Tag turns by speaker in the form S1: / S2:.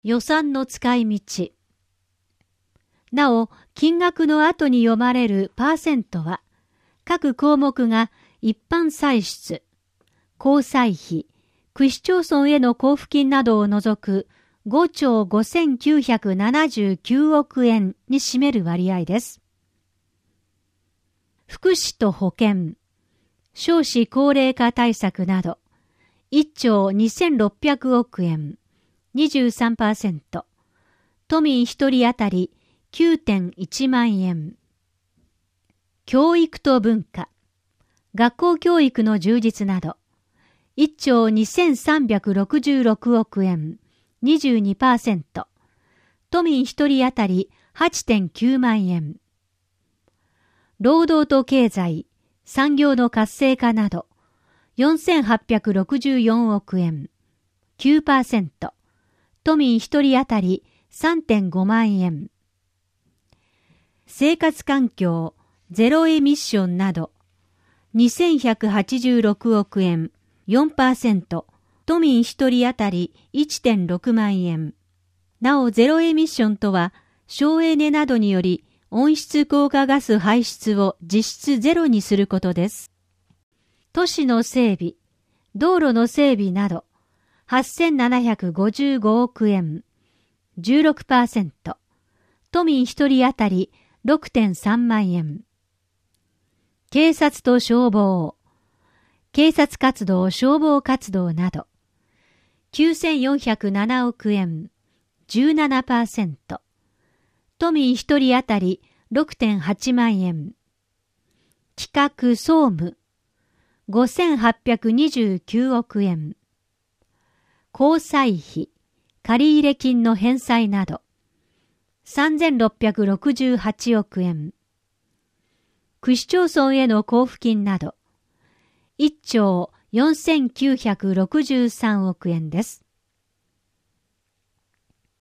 S1: 予算の使い道。なお、金額の後に読まれるパーセントは、各項目が一般歳出、交際費、区市町村への交付金などを除く5兆5979億円に占める割合です。福祉と保健、少子高齢化対策など、1兆2600億円、23%、都民1人当たり 9.1 万円。教育と文化、学校教育の充実など、1兆2366億円、22%、都民1人当たり 8.9 万円。労働と経済、産業の活性化など、4864億円、9%、都民1人当たり 3.5 万円。生活環境、ゼロエミッションなど、2186億円、4%、都民1人当たり 1.6 万円。なおゼロエミッションとは、省エネなどにより温室効果ガス排出を実質ゼロにすることです。都市の整備、道路の整備など、8755億円、16%、都民1人当たり 6.3 万円。警察と消防、警察活動、消防活動など、9407億円、17%、都民1人当たり 6.8 万円。企画総務、5829億円。交際費、借入金の返済など、3668億円。区市町村への交付金など、1兆4963億円です。